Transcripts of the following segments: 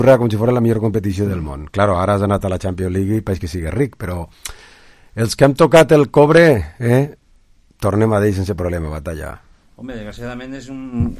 com si fos la millor competició del món. Claro, ara has anat a la Champions League i país que sigui ric, però els que hem tocat el cobre, tornem a dir sense problema, batalla. Home, desgraciadament és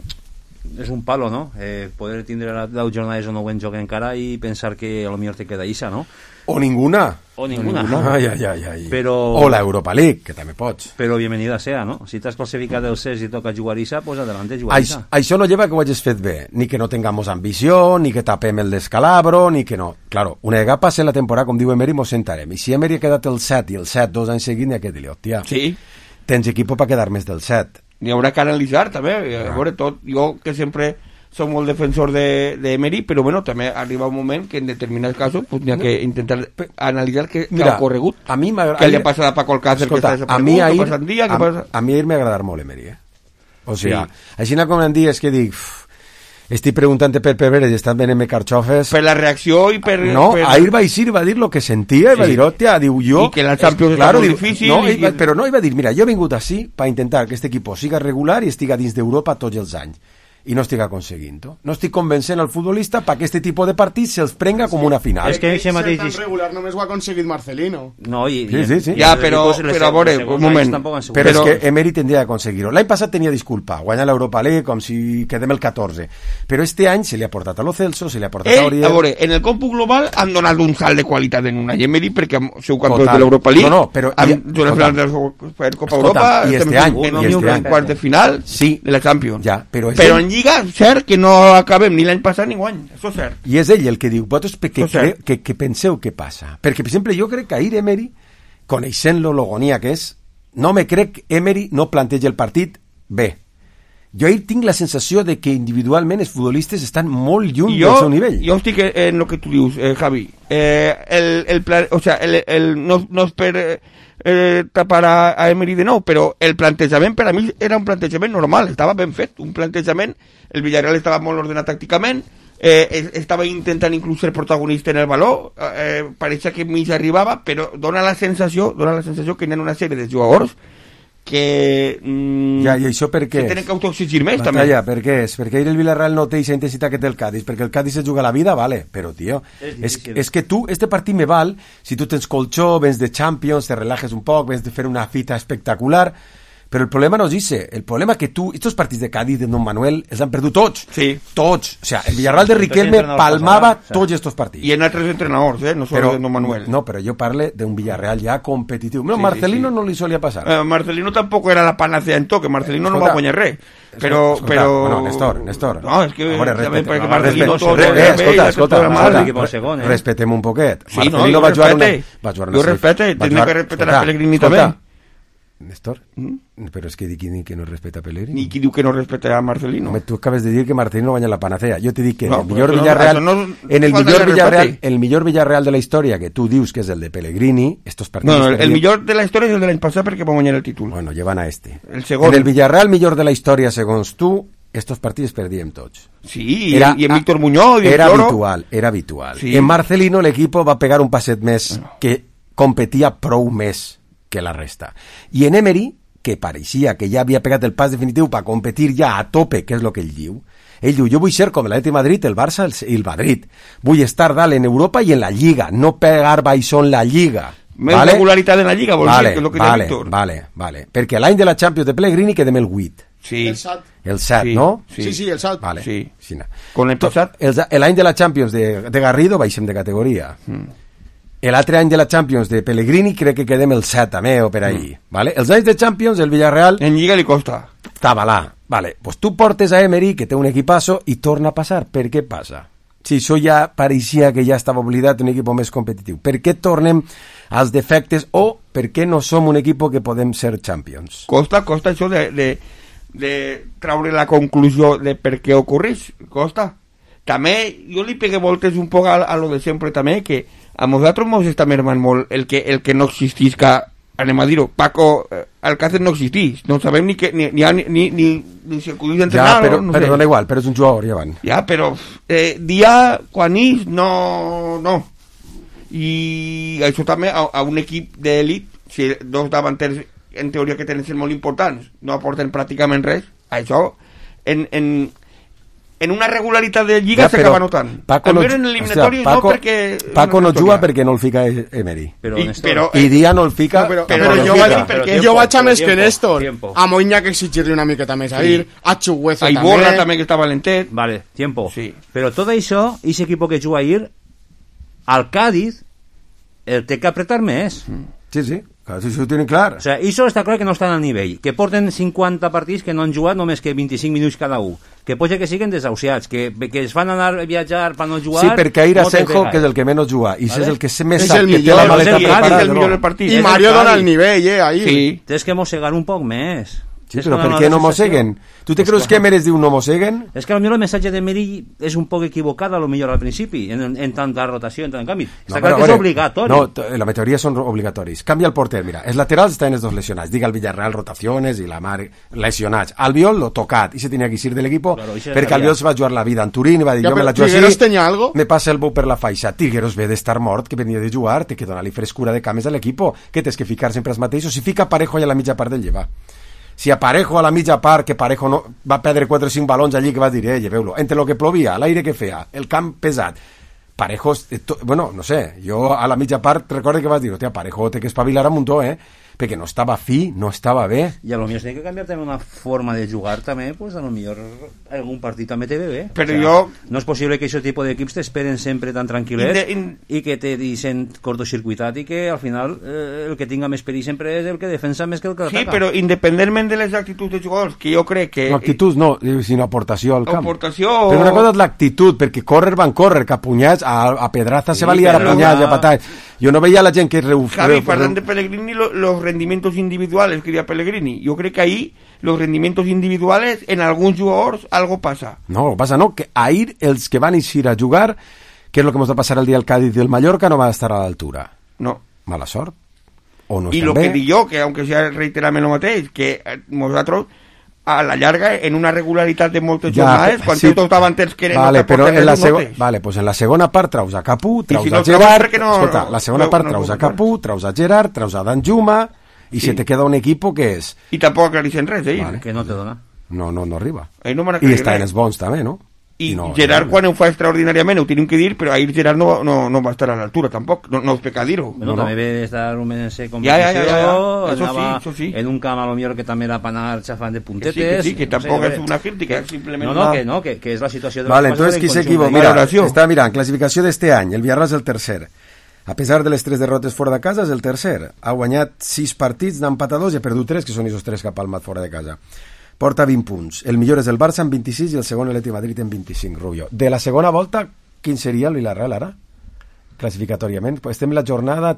un palo, no? Poder tindre 10 jornades on no ho joc encara i pensar que a lo millor te queda isa, no? O ninguna. Ai. Però... O la Europa League, que també pots. Però bienvenida sea, no? Si t'has classificat del CES i toca jugar isa, pues adelante, jugar isa. Això no lleva que ho hagis fet bé, ni que no tengamos ambició, ni que tapem el descalabro, ni que no. Claro, una vegada passe la temporada, com diu Emery, mos sentarem. I si Emery ha quedat el 7 i el 7 2 anys seguint, ja que dir-li, hòstia, sí. Tens equip per quedar més del 7. N'hi haurà que analitzar, també. A veure, tot, jo que sempre soc molt defensor d'Emery, però bueno, també arriba un moment que en determinats casos pues, n'hi ha que intentar analitzar què ha ocorregut. A mi què li ha passat a Paco Alcácer, que està desaparegut, a mi ahir m'ha agradat molt Emery, O sigui, així com en dies que dic, estic preguntant per Pérez i estan venent-me carxofes. Per la reacció i per... No, ahir va dir lo que sentia, i va dir, hòstia, diu jo... I que la Champions és molt difícil. No, però no, va dir, mira, jo he vingut així per intentar que este equip siga regular i estiga dins d'Europa tots els anys. I no estic aconseguint-ho. No estic convencent al futbolista perquè aquest tipus de partits se'ls prenga com una final. És que ser tan regular només ho ha aconseguit Marcelino. No, sí. Ja, però a veure, un moment. Però és que Emery tindria d'aconseguir-ho. L'any passat tenia disculpa, guanyar l'Europa League com si quedem el 14. Però este any se li ha portat a Lo Celso, se li ha portat a Oriol... A veure, en el còmput global han donat un salt de qualitat en una Emery perquè seu campió de l'Europa League, amb la final de la Copa Europa, i este any, en quart de final de la Champions. Però en Lliga, cert que no acabem ni l'any passat ni guany, això és cert. I és ell el que diu, vosaltres que penseu què passa. Perquè, per exemple, jo crec que ahir Emery, coneixent-lo, l'agonia que és, no me crec que Emery no planteja el partit bé. Jo ahir tinc la sensació de que individualment els futbolistes estan molt lluny del seu nivell. Jo estic en el que tu dius, Javi. No és per tapar a Emery de nou, però el plantejament per a mi era un plantejament normal, estava ben fet, un plantejament, el Villarreal estava molt ordenat tàcticament, estava intentant inclús ser protagonista en el valor, pareixia que mig arribava, però dona la sensació que hi ha una sèrie de jugadors que i això per què tenen que autoexigir més també. Per què és? Perquè ahir el Villarreal no té aquesta intensitat que té el Cádiz, perquè el Cádiz se juga la vida, vale, però tio, és que tu, este partit me val si tu tens colxó, vens de Champions, te relajes un poc, vens de fer una fita espectacular, però el problema no és això, el problema que tu, estos partits de Cádiz de Don Manuel els han perdut tots, tots, o sea, el Villarreal de Riquelme palmava tots estos partits. I en altres entrenadors, no solo de Don Manuel. No, però jo parle d'un Villarreal ja competitiu. No, Marcelino no li solia passar. Marcelino tampoc era la panacea en toque, Marcelino no va guanyar res. Però... Bueno, Néstor. No, és que... Escolta, respetem un poquet. Marcelino va jugar una... Jo respete, tenia que respetar a Pellegrini també. Néstor, però és que dic que no respeta a Pellegrini. Ni qui diu que no respeta a Marcelino. Tu acabes de dir que Marcelino guanya la panacea. Jo te dic que el millor Villarreal, el millor Villarreal de la història, que tu dius que és el de Pellegrini, estos partits... No, el millor de la història és el de l'any passat perquè va guanyar el títol. Bueno, llevan a este. El segon. En el Villarreal millor de la història, segons tu, estos partits perdíem tots. Sí, i en Víctor Muñoz... Era habitual. Sí. En Marcelino l'equip va pegar un passet més que competia prou més que la resta. I en Emery, que pareixia que ja havia pegat el pas definitiu per competir ja a tope, que és el que ell diu, jo vull ser com l'Atlètic Madrid, el Barça i el Madrid. Vull estar dalt en Europa i en la Lliga, no pegar baixó en la Lliga. Més regularitat en la Lliga, vol dir, que és el que diu Víctor. Vale. Perquè l'any de la Champions de Pellegrini quedem el 8. Sí. El 7, no? Sí, el 7. Vale. Sí. Con el 7. L'any de la Champions de Garrido baixem de categoria. L'altre any de la Champions de Pellegrini crec que quedem el 7 també o per ahí, vale? Els anys de Champions el Villarreal en Lliga li costa, estava là, vale, pues tu portes a Emery que té un equipasso i torna a passar. Per què passa? Si això ja pareixia que ja estava oblidat, un equip més competitiu, per què tornem als defectes o per què no som un equip que podem ser Champions? Costa això de traure la conclusió de per què ocorreix, costa. També jo li pegué voltes un poc a lo de sempre també, que a nosaltres mos està mermant molt el que no existís, que anem a dir-ho, Paco Alcácer no existís, no sabem ni si acudís a entrenar. Ja, però dona igual, però és un jugador, ja van. Ja, però dia, quan és, no. I això també a un equip d'elit, si dos davanters en teoria que tenen ser molt importants no aporten pràcticament res, això en una regularitat de lliga s'acaba notant. Almenys en l'eliminatori no, perquè... Paco no juga perquè no el fica Emery. I Díaz no el fica... Però jo vaig a més que Néstor. A Moïna que exigir-li una miqueta més a ir, a Chugueza també. A Iborra també que està valentet. Vale, tiempo. Sí. Però tot això, ese equipo que juga a ir, al Cádiz, el té que apretar més. Sí, sí. Si ho tenen clar. O sea, això està clar que no estan al nivell, que porten 50 partits que no han jugat només que 25 minuts cada un, que pot ser que siguen desahuciats, que es fan anar a viatjar per no jugar. Sí, perquè ahir Asenjo, que és el que menys juga, i és el que més sap que té la maleta preparada. És el millor del partit. I Mario dona el nivell, ahir. Sí. Tens que mossegar un poc més. Sí, però per què no mosseguen? Tu te creus que Emery diu no mosseguen? És que potser el missatge d'Emery és un poc equivocat, potser al principi, en tanta rotació, en tant canvi. Està clar que és obligatori. No, la majoria són obligatoris. Canvia el porter, mira, els laterals estan els dos lesionats. Diga el Villarreal, rotaciones i la mar lesionats. Albiol, lo tocat, i se tenia que ir de l'equipo, perquè Albiol se va jugar la vida en Turín i va dir, jo me la jugo Trigueros tenia algo? Me passa el bou per la faixa. Trigueros ve d'estar mort, que venia de jugar, té que donar-li frescura de cames a l'equipo, que tens que ficar sempre els mateixos, si fica Parejo allà a la mitja part del llevar. Si a Parejo a la mitja part, que Parejo no, va perdre 4 o 5 balons allí, que va dir, lleveu-lo, entre lo que plovia, l'aire que feia, el camp pesat, Parejo, bueno, no sé, jo a la mitja part recordo que vas dir, hòstia, Parejo té que espavilar un muntó, perquè no estava fi, no estava bé. I a lo millor s'ha de canviar també una forma de jugar també, pues a lo millor algun partit també té bé. Però no és possible que aquest tipus d'equips t'esperen sempre tan tranquil·lets i que te deixen cortocircuitat i que al final el que tinga més perill sempre és el que defensa més que el que ataca. Sí, però independentment de les actituds de jugadors, que jo crec que... No, actituds no, sinó aportació al camp. Aportació... Però una cosa és l'actitud, perquè van córrer, que a punyats, a Pedraza se va liar a punyats i a patats. Jo no veia la gent que... Javi, parlant de Pellegrini, los rendimientos individuales, quería Pellegrini. Yo creo que ahí los rendimientos individuales en alguns jugadors algo pasa. No, passa no, que ahir els que van eixir a jugar, que és el que ens va passar el dia al Cádiz i el Mallorca, no va estar a l'altura. No. Mala sort. O no y lo bé. que dic jo, que aunque sea reiterarme lo mateix, que nosaltres a la llarga, en una regularitat de moltes jornades, quan tots davanters que vale, però en la pues en la segona part traus a Capú, traus a Gerard, escolta, la segona part traus a Capú, traus a Gerard, traus a Danjuma, i se te queda un equipo que és... I tampoc aclareixen res, Vale. Que no te dona. No arriba. No I està en els bons també, no? I no, Gerard quan ho fa extraordinàriament ho tenim que dir, però ahir Gerard no va estar a l'altura tampoc, no és pecat dir-ho. Bueno, també ve d'estar un mes en competició, eso sí. En un camp a lo millor que també era per anar xafant de puntetes. Que tampoc és una crítica, simplement... que és la situació de... Vale, entonces qui s'equivoca? Mira, està mirant, classificació d'este any, el Villarreal és el tercer. A pesar de les 3 derrotes fora de casa, és el tercer. Ha guanyat 6 partits, n'ha empatat 2 i ha perdut 3, que són esos 3 que ha palmat fora de casa. Porta 20 punts. El millor és el Barça amb 26 i el segon l'Atlètic Madrid amb 25, Rubio. De la segona volta, quin seria el Villarreal ara? Classificatòriament. Estem en la jornada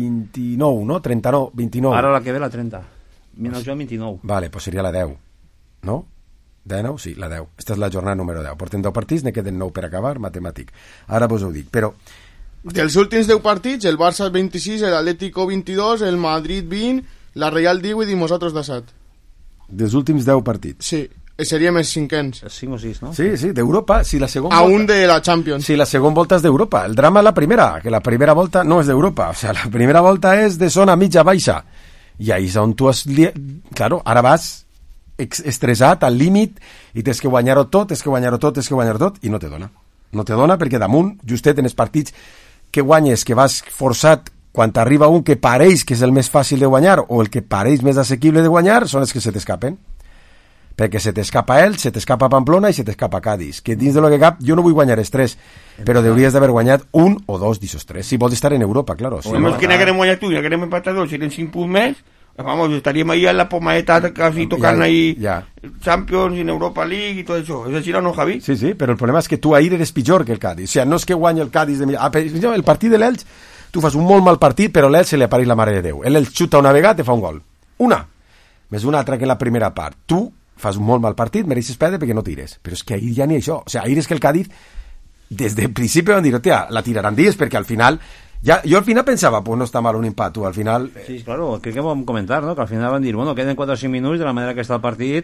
29, no? 39, 29. Ara la que ve la 30. Menys jo 29. Vale, pues seria la 10. No? 19? Sí, la 10. Esta és la jornada número 10. Portem 10 partits, ne queden 9 per acabar, matemàtic. Ara vos ho dic, però... Dels últims 10 partits, el Barça 26, l'Atlético 22, el Madrid 20, la Real 18 i nosaltres 17. Dels últims 10 partits. Sí, seria més cinquens. 5 o 6, no? Sí, d'Europa. Si la segona a volta, un de la Champions. Si la segona volta és d'Europa. El drama és la primera, que la primera volta no és d'Europa. O sea, la primera volta és de zona mitja baixa. I ahí és on tu has... Claro, ara vas estressat, al límit, i tens que guanyar-ho tot, i no te dona. No te dona perquè damunt, justet en els partits que guanyes, que vas forçat, quan t'arriba un que pareix que és el més fàcil de guanyar o el que pareix més assequible de guanyar, són els que se t'escapen. Perquè se t'escapa ell, se t'escapa Pamplona i se t'escapa Cádiz. Que dins de lo que cap, jo no vull guanyar els 3, però hauries d'haver guanyat un o dos d'aquests 3. Si vols estar en Europa, claro. Si no, és que n'haguem guanyat tu i n'haguem empatat 2, serien 5 punts més, vamos, estaríem ahí en la pomaeta casi tocant ahí Champions en Europa League y todo eso. ¿Es decir o no, Javi? Sí, pero el problema es que tú ahí eres pitjor que el Cádiz. O sea, no és que guanya el Cádiz el partit de l'Elx, tu fas un molt mal partit, però a l'Elx se li apareix la mare de Déu. L'Elx xuta una vegada, te fa un gol. Una. Més una altra que en la primera part. Tu fas un molt mal partit, mereixes perdre perquè no tires. Però és que ahir ja ni això. O sea, ahir és que el Cádiz, des del principi van dir, hòstia, la tiraran dies, perquè al final... yo al final pensaba, pues no está mal un empate, al final... Sí, claro, creo que vamos a comentar, ¿no? Que al final van a decir, bueno, queden 4 o 5 minutos de la manera que està el partit,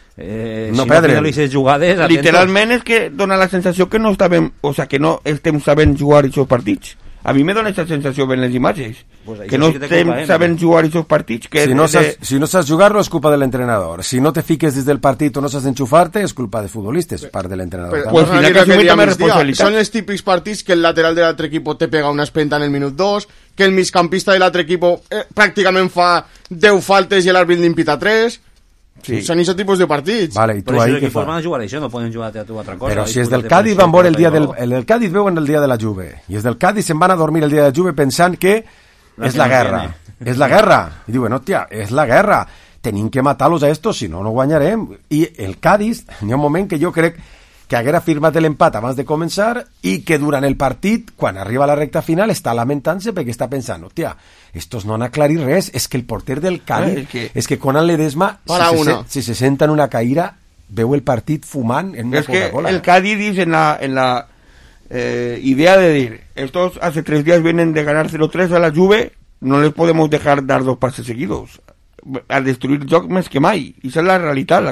no si no finalitzes jugades... Literalment és que dona la sensació que no estem, o sea, que no estem sabent jugar aquests partits. A mi me dona aquesta sensació ben les imatges, pues que no saben jugar aquests partits. Que si no saps jugar-lo és culpa de l'entrenador. Si no te fiques des del partit o no saps enxufar-te és culpa dels futbolistes, part de l'entrenador. Pues final que assumir també responsabilitat. Són els típics partits que el lateral de l'altre equip te pega una espenta en el minut 2, que el migcampista de l'altre equip pràcticament fa 10 faltes i l'àrbit limpita 3. Sí. Són aquests tipus de partits. Vale, i tu però ahí si els equips van a jugar això, no poden jugar a tu altra cosa. Però si és del Cádiz van veure el del Cádiz veuen el dia de la Juve, i és del Cádiz se'n van a dormir el dia de la Juve pensant que és la guerra. És la guerra. I diuen, hòstia, és la guerra. Tenim que matar-los a estos, si no, no guanyarem. I el Cádiz, hi ha un moment que jo crec que haguera firmat l'empat abans de començar i que durant el partit, quan arriba a la recta final, està lamentant-se perquè està pensant, hòstia, estos no han aclarit res, és que el porter del Cádiz, és que Conan Ledesma, si se senta en una caïra, veu el partit fumant en una Coca-Cola. El Cádiz en la idea de dir, estos hace 3 días vienen de ganar 0-3 a la Juve, no les podemos dejar dar 2 pases seguidos, a destruir joc més que mai, i esa és la realitat.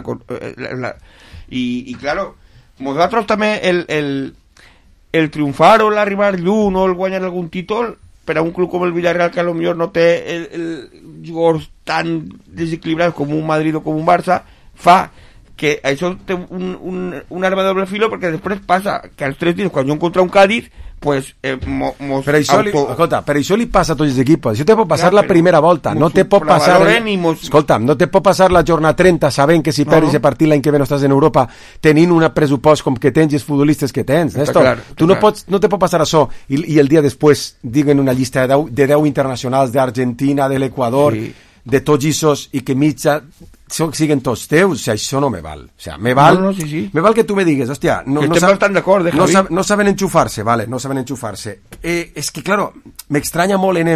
I claro, nosaltres també el triomfar o l'arribar lluny o el guanyar algun títol per a un club com el Villarreal, que a lo millor no té el jugadors tan desequilibrats com un Madrid o com un Barça, fa que això té un arma de doble filo, perquè després passa que als 3 dies, quan jo encontre un Cádiz, pues per això li passa a tots els equips. Això te pot passar la primera volta, no te pot passar escolta'm, no te pot passar la jornada 30 sabent que si perds aquest partit l'any que ve no estàs en Europa tenint un pressupost com que tens i els futbolistes que tens, Néstor. Tu no te pot passar això i el dia després diguen una llista de 10 internacionals d'Argentina, de l'Equador, de tots issos, i que mitja siguen tots teus. O sigui, això no me val. O sigui, me val que tu me digues, hòstia, no saben enxufar-se, vale, no saben enxufar-se. És que, claro, m'estranya molt en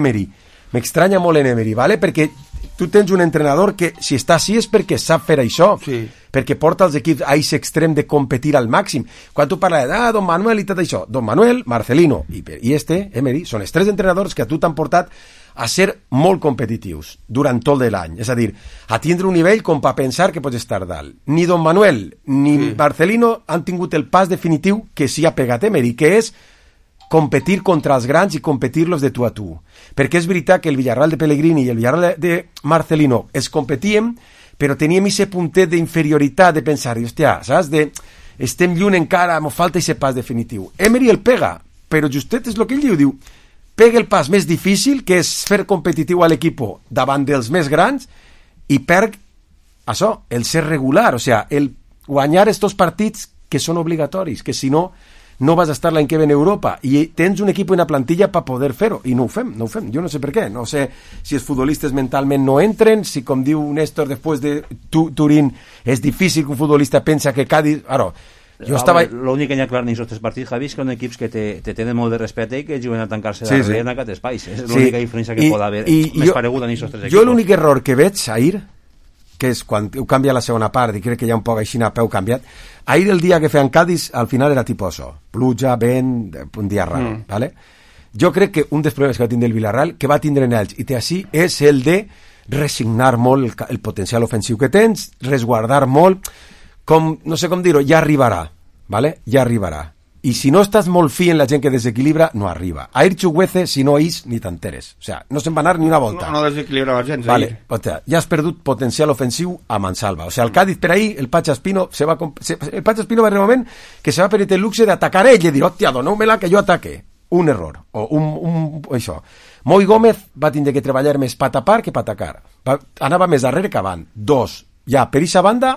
Emery, vale? Perquè tu tens un entrenador que, si està així, és perquè sap fer això, perquè porta els equips a aquest extrem de competir al màxim. Quan tu parles de Don Manuel i tot això, Don Manuel, Marcelino i Emery, són els 3 entrenadors que a tu t'han portat a ser molt competitius durant tot l'any, és a dir, a tindre un nivell com per pensar que pots estar dalt. Ni Don Manuel ni Marcelino han tingut el pas definitiu que sí ha pegat Emery, que és competir contra els grans i competir-los de tu a tu. Perquè és veritat que el Villarreal de Pellegrini i el Villarreal de Marcelino es competíem, però teníem aquest puntet d'inferioritat de pensar, hòstia, saps? Estem lluny encara, m'ho falta aquest pas definitiu. Emery el pega, però justet és el que ell diu, pega el pas més difícil, que és fer competitiu a l'equip davant dels més grans, i perd això, el ser regular, o sigui, el guanyar estos partits que són obligatoris, que si no, no vas a estar l'any que ve en Europa, i tens un equip i una plantilla per poder fer-ho, i no ho fem, jo no sé per què, no sé si els futbolistes mentalment no entren, si com diu Néstor, després de Turín, és difícil que un futbolista pensa que Cádiz... L'únic que hi ha clar en aquests 3 partits, Javi, és que són equips que te tenen molt de respecte i que juguen a tancar-se darrere en aquest espai. És l'única diferència que pot haver més pareguda en aquests 3 equips. Jo l'únic error que veig ahir, que és quan ho canvia la segona part, i crec que ja un poc així a peu canviat, ahir el dia que feien Cádiz, al final era tipus això, pluja, vent, un dia raro, ¿vale? Jo crec que un dels problemes que va tindre el Villarreal, que va tindre en ells, i té així, és el de resignar molt el potencial ofensiu que tens, resguardar molt, com, no sé com dir-ho, ja arribarà, ¿vale? Ja arribarà. I si no estàs molt fi en la gent que desequilibra, no arriba. Ahir Chukwueze, si no és, ni t'enteres. O sea, no se'n va anar ni una volta. No desequilibra la gent, vale. O sea, ja has perdut potencial ofensiu a mansalva. O sea, el Cádiz per ahí, el Pacha Espino va arribar un moment que se va permetre el luxe d'atacar ell i dir, hòstia, doneu-me-la que jo ataque. Un error. O això. Moi Gómez va tindre que treballar més per tapar que per atacar. Anava més darrere que avant. 2. Ja, per eixa banda,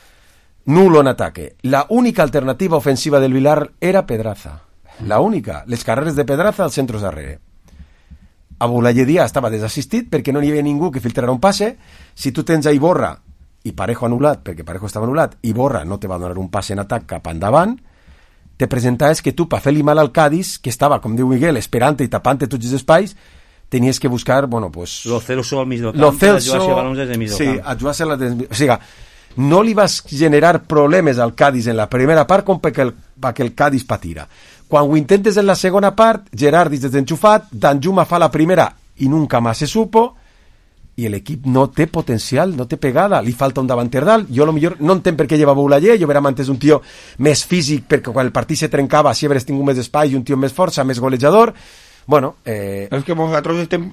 nulo en ataque. La única alternativa ofensiva del Villar era Pedraza. La única. Les carreres de Pedraza als centres darrere. Aboulaye Díaz estava desassistit perquè no hi havia ningú que filtrara un passe. Si tu tens a Iborra i Parejo anul·lat, perquè Parejo estava anul·lat, Iborra no te va donar un passe en atac cap endavant, te presentaves que tu, per fer-li mal al Cádiz, que estava, com diu Miguel, esperant i tapant tots els espais, tenies que buscar, bueno, pues... Lo Celso al mig del camp, ajudar-se a balons des del mig del camp. Sí, ajudar-se o sigui, no li vas generar problemes al Cádiz en la primera part com perquè el Cádiz patira. Quan ho intentes en la segona part, Gerard dice desenxufat, Danjuma fa la primera i nunca más se supo, i l'equip no té potencial, no té pegada, li falta un davanter dalt. Jo a lo millor no entenc per què lleva Boulaye, jo veram antes un tio més físic, perquè quan el partit se trencava si hauries tingut més espai i un tio més força, més golejador. Bueno, és que nosaltres estem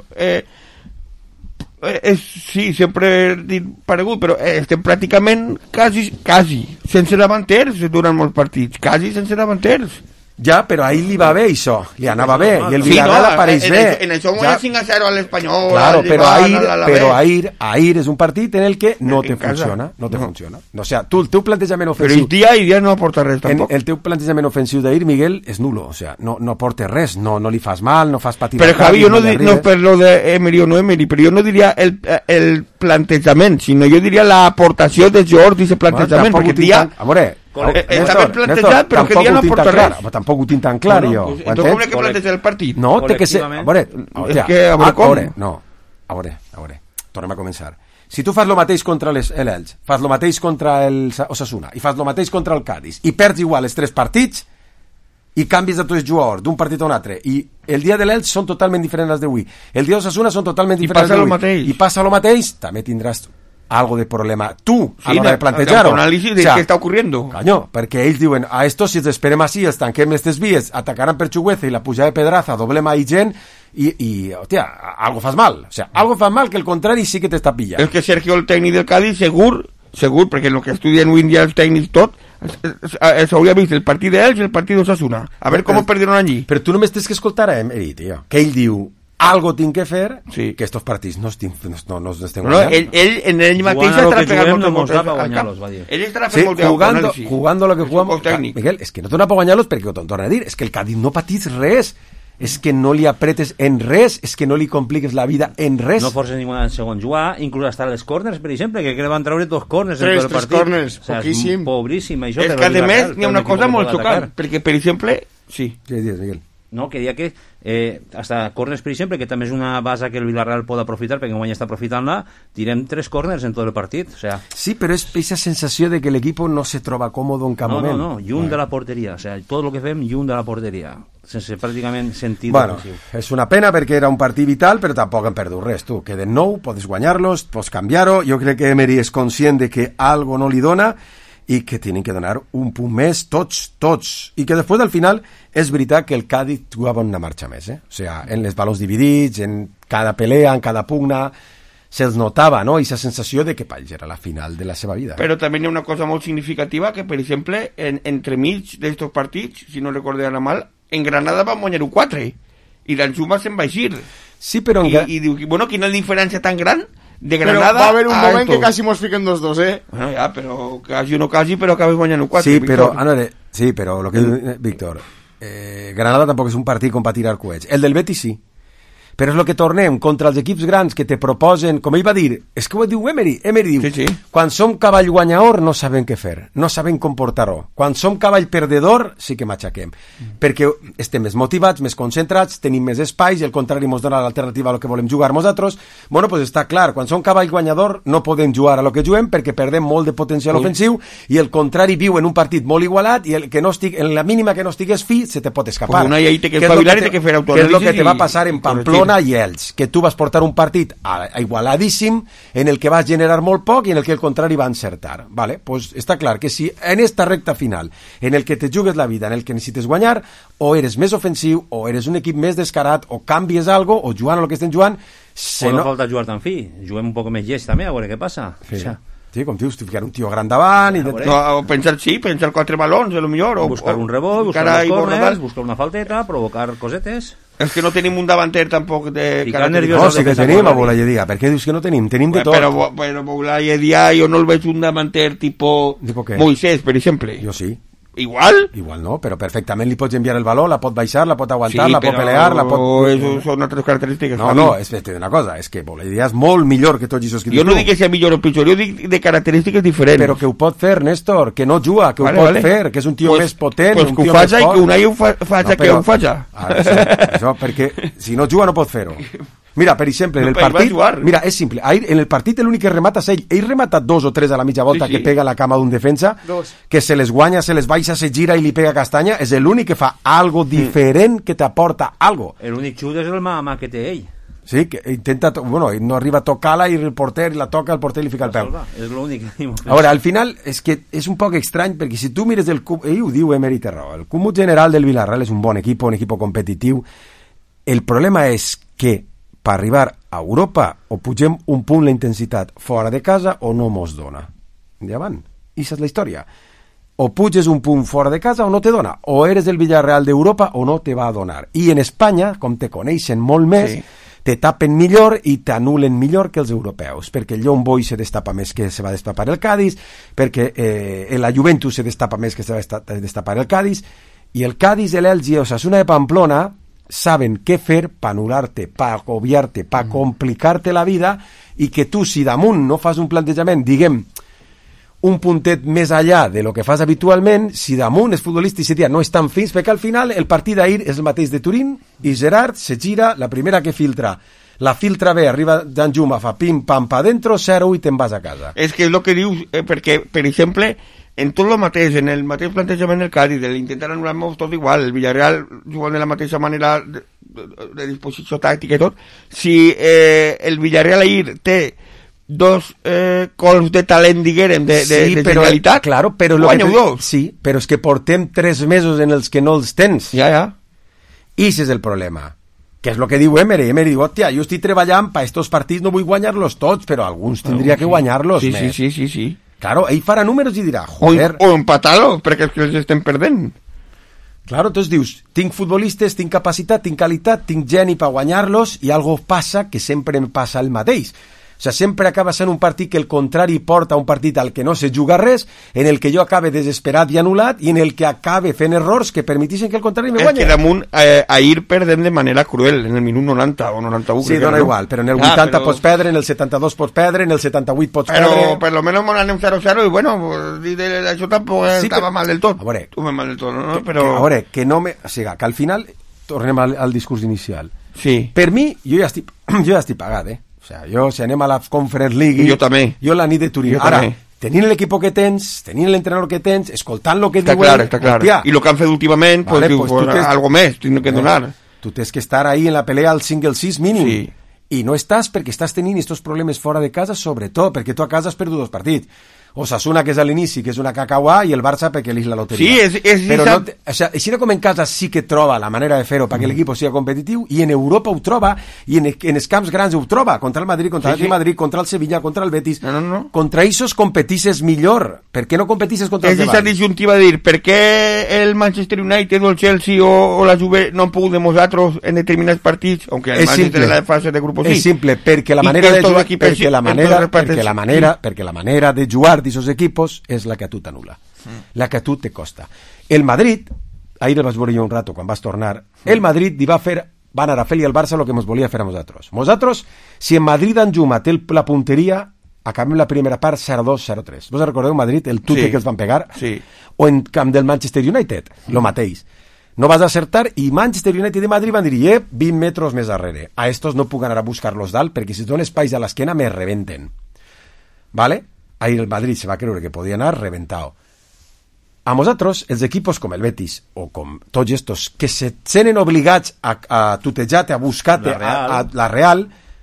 sí, sempre he dit paregut, però estem pràcticament quasi sense davanters durant molts partits, quasi sense davanters. Ja, però ahir li va bé això, li anava bé, i el Villarreal apareix bé. En això guanya 5-0 a l'Espanyol. Claro, però ahir és un partit en el que no te funciona. O sea, tu, el teu plantejament ofensiu... Però el dia no aporta res, tampoc. El teu plantejament ofensiu d'ahir, Miguel, és nulo, o sea, no aporta res, no li fas mal, no fas patir... Però Javi, jo no per lo de Emery o no Emery, però jo no diria el plantejament, sinó jo diria l'aportació de Jordi, ese plantejament, perquè el dia... Amore, està ben plantejat, però que dia no aporta res. Tampoc ho tinc tan clar, jo. Entonces, com que planteja el partit? No, té que ser... A veure, tornem a començar. Si tu fas el mateix contra l'Elx, fas el mateix contra el Osasuna, i fas el mateix contra el Cádiz, i perds igual els 3 partits, i canvis de tots els jugadors d'un partit a un altre, i el dia de l'Elx són totalment diferents als d'avui, el dia d'Osasuna són totalment diferents als d'avui, i passa el mateix, també tindràs algo de problema tú a l'hora de plantejar-ho. Un análisis de què està ocurriendo. Caño, perquè ells diuen, a estos si els esperem així, els tanquem aquestes vies, atacaran per Chugueza i la pujada de Pedraza, doblem ahí gent, i hòstia, algo fas mal. O sea, algo fas mal que el contrari sí que t'està pillant. És que Sergio, el tècnic del Cádiz, segur, perquè el que estudien avui en dia els tècnics tot, s'hauria vist el partit d'ells i el partit d'Osasuna. A veure com perdieron allí. Però tu només tens que escoltar a Emery, tio, que ell diu, algo tinc que fer, sí, que estos partits no estem guanyant. Ell mateix estarà pegant molts guanyar-los, va dir. Ell estarà fent molt de jugando lo que jugamos. Miguel, és que no torna per guanyar-los perquè ho torna a dir, és que el Cádiz no patís res, és que no li apretes en res, és que no li compliques la vida en res. No forces ningú en segon jugar, inclús hasta les corners, per exemple, que van treure 2 corners en tot el partit. 3 corners, poquíssim. Pobríssim, això. És que a més n'hi ha una cosa molt xocant, perquè per exemple... Sí. Què dius, Miguel? No, que dia que hasta corners, per exemple, que també és una base que el Villarreal pot aprofitar, perquè guanya està aprofitant-la, tirem 3 corners en tot el partit, o sea... Sí, però és aquesta sensació de que l'equip no se troba còmode en cap moment. No, lluny de la porteria, o sea, tot el que fem lluny de la porteria, sense pràcticament sentit. Bueno, és una pena perquè era un partit vital, però tampoc hem perdut res, tu. Queden 9, podes guanyar-los, pots canviar-ho, jo crec que Emery és conscient de que algo no li dona, i que tenen que donar un punt més tots, i que després al final és veritat que el Cádiz jugava una marxa més, o sea, en els balons dividits, en cada pelea, en cada pugna, se'ls notava, no?, aquesta sensació de que ells era la final de la seva vida. Però també hi ha una cosa molt significativa, que per exemple, entremig d'estos partits, si no recordo mal, en Granada van guanyar 4, i l'Anzuma se'n va eixir. Sí, però... I diu, bueno, quina diferència tan gran de Granada. Pero va a haber un momento que casi nos fiquen 2-2, Bueno, ya, pero casi uno casi, pero acabes guanyant 4. Sí, pero, sí, pero lo que Víctor, Granada tampoc és un partit com per tirar coets. El del Betis sí. Però és el que tornem contra els equips grans que te proposen, com ell va dir, és que ho diu Emery diu, sí. Quan som cavall guanyador no sabem què fer, no sabem comportar-ho, quan som cavall perdedor sí que m'aixequem, perquè estem més motivats, més concentrats, tenim més espais i el contrari ens dona l'alternativa a lo que volem jugar nosaltres. Bueno, pues està clar, quan som cavall guanyador no podem jugar a lo que juguem perquè perdem molt de potencial ofensiu i el contrari viu en un partit molt igualat i el que no estic, en la mínima que no estigues fi se te pot escapar. Pues una i ahí té que espavilar i té que fer autoanàlisis. Que és el que te va passar en Pamplona i ells, que tu vas portar un partit igualadíssim en el que vas generar molt poc i en el que el contrari va encertar, vale? Pues està clar que si en esta recta final en el que te jugues la vida, en el que necessites guanyar, o eres més ofensiu o eres un equip més descarat o canvies algo o jugant a lo que estem jugant o no falta jugar tan fi, juguem un poc més llest també, a veure què passa. Sí. O sea, sí, com dius, ficar un tio gran davant i o pensar 4 balons a lo millor, o buscar un rebot, buscar unos corners, buscar una falteta, provocar cosetes. És que no tenim un davanter tampoc de... No, sí que tenim a Bolayedia. Per què dius que no tenim? Tenim de tot. Però Bolayedia jo no el veig un davanter tipo Moisés, per exemple. Jo sí. Igual no, però perfectament li pots enviar el valor, la pot baixar, la pot aguantar, sí, la pot pelear, la pot... Eso són altres característiques. No, és una cosa, és que Bolayedia és molt millor que tots aquests que dius. Jo no dic que sigui millor o pitjor, jo dic de característiques diferents. Però que ho pot fer, Néstor, que no juga, que ho pot fer, que és un tio més potent, un tio més fort. Que un ai ho faig que ho faig. Això, perquè si no juga no pot fer-ho. Mira, per exemple, en el partit... Mira, és simple. En el partit l'únic que remata és ell. Ell remata 2 o 3 a la mitja volta que pega la cama d'un defensa, que se les guanya, se les baixa, se gira i li pega castanya. És l'únic que fa algo diferent, que t'aporta algo. L'únic xut és el mà que té ell. Sí, que intenta... Bueno, no arriba a tocar-la i el porter la toca, el porter li fica el peu. És l'únic. Ara, al final, és que és un poc estrany, perquè si tu mires el... Ell ho diu Emery té raó. El cúmul general del Villarreal és un bon equip competitiu. El problema és que per arribar a Europa o pugem un punt la intensitat fora de casa o no mos dona. Endavant. I és la història. O puges un punt fora de casa o no te dona. O eres el Villarreal d'Europa o no te va a donar. I en Espanya, com te coneixen molt més, te tapen millor i t'anulen millor que els europeus, perquè el Young Boys se destapa més que se va destapar el Cádiz, perquè la Juventus se destapa més que se va destapar el Cádiz, i el Cádiz, l'Elche i Osasuna de Pamplona saben què fer per anular-te, per agobiar-te, per complicar-te la vida, i que tu, si damunt no fas un plantejament, diguem, un puntet més allà de lo que fas habitualment, si damunt els futbolistes aquest dia no estan fins, perquè al final el partit d'ahir és el mateix de Turín, i Gerard se gira, la primera que filtra, la filtra bé, arriba Danjuma, fa pim, pam, pa dentro, 0 i te'n vas a casa. És que és el que dius, perquè, per exemple, en tot el mateix, en el mateix plantejament del Cádiz, l'intentar anul·lar-nos tot igual, el Villarreal jugant de la mateixa manera de disposició tàctica i tot, si el Villarreal ahir té dos cols de talent, diguem, de genialitat, claro, però guanyeu dos. Sí, però és que portem 3 mesos en els que no els tens. Ja. I ese és el problema. Que és el que diu Emery. Emery diu, hòstia, jo estic treballant per estos partits, no vull guanyar-los tots, però alguns tindria que guanyar-los més. Sí. Claro, ell farà números i dirà, joder... O empatar-los, perquè és que els estem perdent. Claro, entonces dius, tinc futbolistes, tinc capacitat, tinc qualitat, tinc geni per guanyar-los, i algo passa que sempre em passa el mateix. O sigui, sempre acaba sent un partit que el contrari porta un partit al que no se juga res, en el que jo acabe desesperat i anul·lat, i en el que acabe fent errors que permetixen que el contrari me guanyi. És que damunt ahir perdem de manera cruel, en el minut 90 o 91. Sí, dona igual, però en el 80 pots perdre, en el 72 pots perdre, en el 78 pots perdre... Però per lo menos m'han anem 0-0 i bueno, això tampoc estava mal del tot. A veure, tu mal del tot, no? Però... A veure, que no me... O sigui, que al final, tornem al discurs inicial. Sí. Per mi, jo ja estic pagat, O sea, jo, si anem a la Conference League... Jo també. Jo la nit de Turín. Ara, tenint l'equip que tens, tenint l'entrenador que tens, escoltant lo que diuen... Està clar. I lo que han fet últimament, vale, pues algo més, tinc que donar. Tu tens que estar ahí en la pelea al single 6 mínim. Sí. I no estàs perquè estàs tenint estos problemes fora de casa, sobretot perquè tu a casa has perdut 2 partits. Osasuna, que és a l'inici, que és una cacauà, i el Barça perquè l'eix la loteria. Sí, és però no, o sea, així com en casa sí que troba la manera de fer-ho perquè l'equip sigui competitiu, i en Europa ho troba, i en els camps grans ho troba, contra el Madrid, contra el Madrid, contra el Sevilla, contra el Betis. No. Contra ells competisses millor. Per què no competisses contra els de baix? És aquesta disjuntiva de dir, per què el Manchester United o el Chelsea o la Juve no han pogut demostrar en determinats partits, aunque el Manchester en la fase de grupos sí. És simple, perquè la manera de jugar, perquè la manera de jugar d'aquests equipos és la que a tu t'anul·la, la que a tu te costa. El Madrid, ahir el vaig veure jo un rato quan vas tornar, el Madrid li va anar a fer-li al Barça el que ens volia fer a nosaltres. Nosaltres, si en Madrid Danjuma té la punteria, acabem la primera part 0-2, 0-3. Vos recordeu Madrid, el tute que els van pegar? Sí. O en camp del Manchester United, lo mateix. No vas acertar i Manchester United i Madrid van dir 20 metres més darrere. A estos no puc anar a buscar-los dalt perquè si donen espais a l'esquena me rebenten. ¿Vale? Ahí el Madrid se va a creure que podía anar reventado. A nosaltres, els equipos com el Betis o com tots estos que se senten obligats a tutejar-te, a buscar-te a la Real,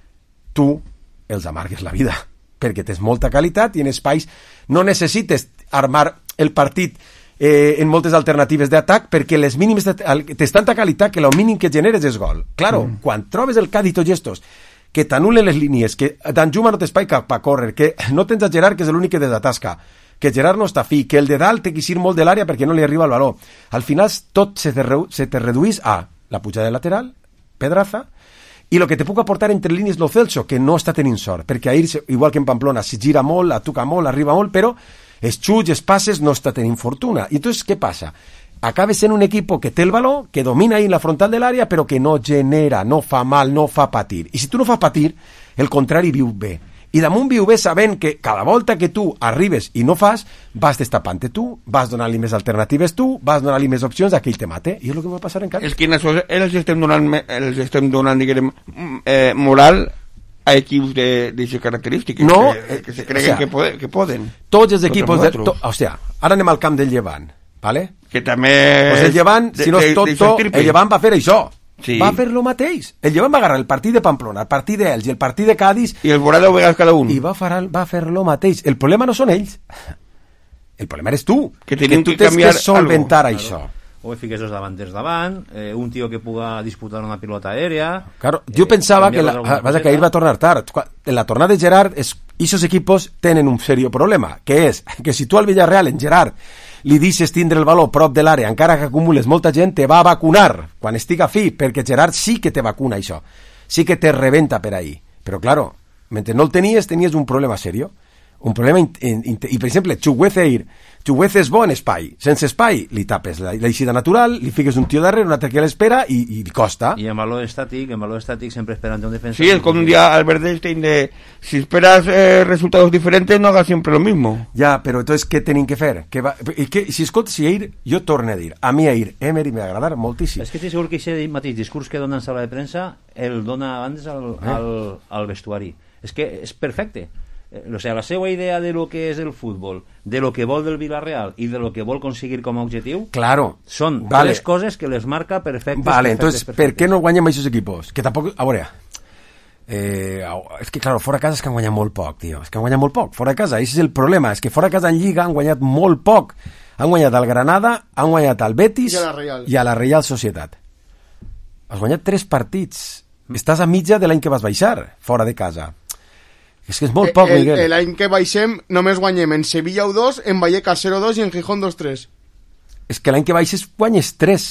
tu els amargues la vida, perquè tens molta qualitat i en espais no necessites armar el partit en moltes alternatives d'atac perquè les mínimes tens tanta qualitat que el mínim que generes és gol. Claro, quan trobes el Cádiz tots estos que t'anulen les línies, que Danjuma no té espai per córrer, que no tens a Gerard, que és l'únic que desatasca, que Gerard no està fi, que el de dalt té que ir molt de l'àrea perquè no li arriba el valor. Al final tot se te reduís a la pujada de lateral, Pedraza, i el que te puc aportar entre línies Lo Celso, que no està tenint sort, perquè ahir, igual que en Pamplona, se gira molt, atuca molt, arriba molt, però els xuts, els passes, no està tenint fortuna. I entonces, què passa? Acaba sent un equip que té el valor, que domina ahí en la frontal de l'àrea, però que no genera, no fa mal, no fa patir. I si tu no fas patir, el contrari viu bé. I damunt viu bé sabent que cada volta que tu arribes i no fas, vas destapant-te tu, vas donant-li més alternatives tu, vas donant-li més opcions a que ell te mate. I és el que va passar en Cádiz. És que en això els estem donant diguem, moral a equips d'aquestes característiques, no, que se creguen que poden. Tots els equipos, o sigui, ara anem al camp del Llevant, ¿vale? Que també... Pues el Llevant, si no és tot, el Llevant va fer això. Sí. Va fer lo mateix. El Llevant va agarrar el partit de Pamplona, el partit d'Elx i el partit de Cádiz... I el veurà 10 vegades cada un. I va fer lo mateix. El problema no són ells. El problema eres tu. Que tu tens que solventar això. o fiques dos davanters davant, un tio que puga disputar una pilota aèria. Claro, jo pensava que ahir va tornar tard. En la tornada de Gerard, esos equipos tenen un serio problema, que és que si tu al Villarreal, en Gerard, li deixes tindre el valor prop de l'àrea, encara que acumules molta gent, te va a vacunar quan estiga fi, perquè Gerard sí que te vacuna això, sí que te rebenta per ahí. Però claro, mentre no el tenies un problema serio. Un problema i per exemple, Chuguece és bo en espai, sense espai li tapes l'eixida natural, li fiques un tio darrere, un altre que l'espera i costa. I en valor estàtic sempre esperant un defensor. Sí, es como un día Albert Einstein de si esperas resultados diferentes no hagas siempre lo mismo. Ja, però entonces què tenim que fer? Si ahir, jo torno a dir, a mi ahir Emery m'agradar moltíssim. És que estic segur que aquest mateix discurs que dona en sala de premsa el dona abans al vestuari. És que és perfecte. O sea, la seva idea de lo que és el futbol, de lo que vol del Villarreal i de lo que vol conseguir com a objectiu, claro, són tres coses que les marca perfectes. Vale, entonces, ¿per qué no guanyem aquests equipos? Que tampoc, a veure, és que, claro, fora de casa és que han guanyat molt poc, tio. És que han guanyat molt poc, fora de casa, aquest és el problema, és que fora de casa en Lliga han guanyat molt poc. Han guanyat al Granada, han guanyat al Betis i a la Real Societat. Has guanyat 3 partits. Estàs a mitja de l'any que vas baixar, fora de casa. És que és molt poc, Miguel. L'any que baixem només guanyem en Sevilla 2, en Vallecas 0-2 i en Gijón 2-3. És que l'any que baixes guanyes 3.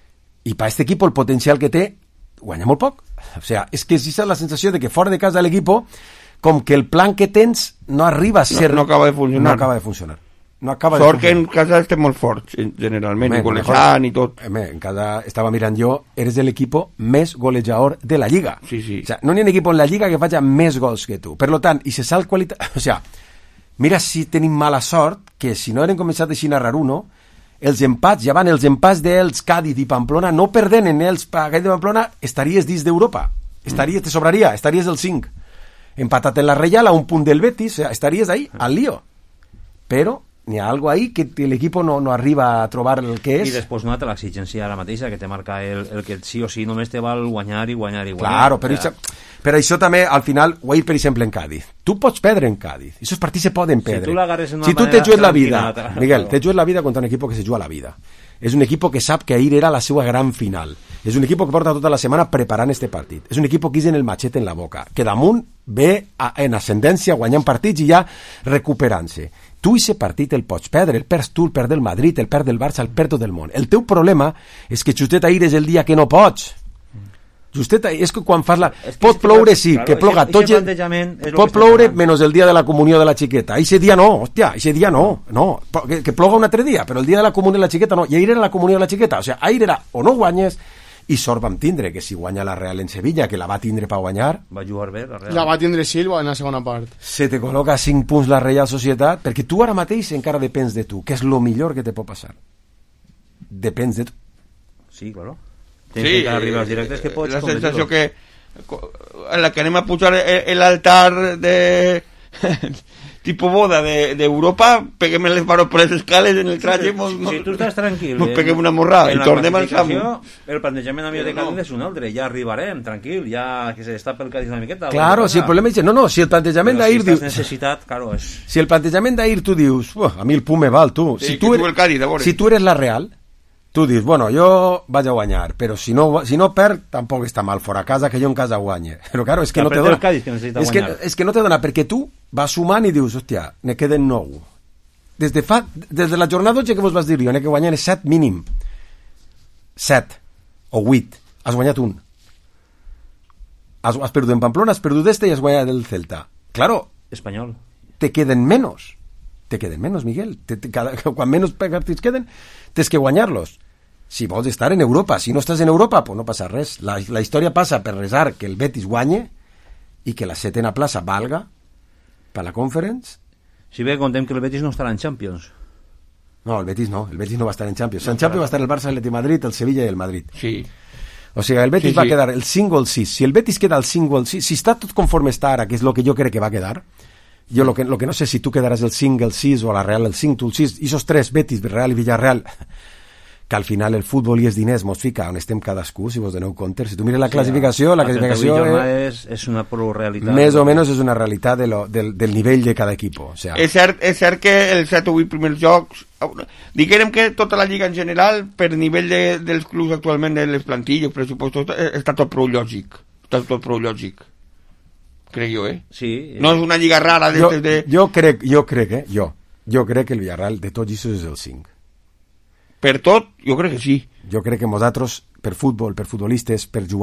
I per aquest equip el potencial que té guanya molt poc. O sea, és que és la sensació de que fora de casa l'equip, com que el plan que tens no arriba a ser... No acaba de funcionar. No acaba de funcionar. No acaba Sort que en casa estem molt forts, generalment, i golejant i tot. En casa, estava mirant jo, eres l'equip més golejador de la Lliga. Sí, sí. O sea, no hi ha un equip en la Lliga que faci més gols que tu. Per lo tant, i se sal qualitat... O sea, mira si tenim mala sort, que si no eren començat així a narrar uno, els empats, ja van els empats d'Elx, Cádiz i Pamplona, no perden en Elx, Cádiz i Pamplona, estaries dins d'Europa. Te sobraria, estaries el 5. Empatat en la Reial, a un punt del Betis, o sea, estaries ahí, al lío. Però n'hi ha algo ahí que l'equip no arriba a trobar el que és. I després no té l'exigència ara mateixa que te marca el que sí o sí només te val guanyar i guanyar i guanyar. Claro, però això també al final ho ha per exemple en Cádiz. Tu pots perdre en Cádiz, aquests partits se poden perdre. Si tu te jugues la vida, Miguel, te jugues la vida contra un equip que se juga la vida. És un equip que sap que ahir era la seva gran final. És un equip que porta tota la setmana preparant este partit. És un equip que és en el machete en la boca, que damunt ve en ascendència guanyant partits i ja recuperant-se. Tu aquest partit el pots perdre, el perds tu, el perd el Madrid, el perd el Barça, el perd tot el món. El teu problema és que justet ahir és el dia que no pots. Justet ahir, és que quan fas la... Pot ploure, sí, que ploga tot... Pot ploure menys el dia de la comunió de la xiqueta. Eixe dia no, hòstia, eixe dia no. Que ploga un altre dia, però el dia de la comunió de la xiqueta no. I ahir era la comunió de la xiqueta. O sigui, ahir era o no guanyes, i sort vam tindre, que si guanya la Real en Sevilla, que la va tindre per guanyar... Va jugar bé, la Real. La va tindre Silva en la segona part. Se te col·loca 5 punts la Real Societat, perquè tu ara mateix encara depens de tu, que és lo millor que te pot passar. Depens de tu. Sí, claro. Tens que arribar als directes que pots... La sensació que en la que anem a pujar l'altar de... tipo boda d'Europa, peguem les manos per les escales en el traje, si tu estàs tranquil, nos peguem una morrada i tornem al Samu. El plantejament a mi de Cádiz és un altre, ja arribarem, tranquil, ja que se destapa el Cádiz una miqueta. Claro, si el problema és... No, si el plantejament d'ahir... Si estàs necessitat, claro, és... Si el plantejament d'ahir tu dius, a mi el punt me val, tu. Si tu eres la Real, tu dius, bueno, jo vaig a guanyar, però si no perd, tampoc està mal fora casa, que jo en casa guanye. Però claro, és que no te dona. És que no te dona, perquè tu vas sumant i dius, hòstia, ne queden 9. Des de la jornada 12 que vos vas dir jo, ne que guanyar 7 mínim. 7 o 8. Has guanyat un. Has perdut en Pamplona, has perdut i has guanyat el Celta. Claro. Espanyol. Te queden menos. Miguel. Quan menys partits queden, tens que guanyar-los. Si vols estar en Europa, si no estàs en Europa, pues no passa res. La història passa per resar que el Betis guanye i que la 7ª plaça valga per la Conference. Si bé contem que el Betis no estarà en Champions. No, el Betis no va estar en Champions. En Champions va estar el Barça, el Atleti Madrid, el Sevilla i el Madrid. Sí. O sigui, el Betis va quedar el 5 o el 6. Si el Betis queda el 5 o el 6, si està tot conforme està ara, que és el que jo crec que va quedar, jo lo que no sé si tu quedaràs el 5, el 6 o a la Real el 5, tu el 6, i esos tres, Betis, Real i Villarreal, que al final el futbol i els diners mos fica on estem cadascú, si vos doneu compte. Si tu mires la classificació, la classificació és una prou realitat. Més o menys és una realitat del nivell de cada equip. O sea, és cert que els 7 o 8 primers jocs, diguem que tota la lliga en general, per nivell dels clubs actualment, de les plantilles, pressupostos, està tot prou lògic. Està tot prou lògic. Crec jo, Sí. No és una lliga rara. Jo crec que el Villarreal de tots això és el 5. Per tot, jo crec que sí. Jo crec que nosaltres, per futbol, per futbolistes, per jugar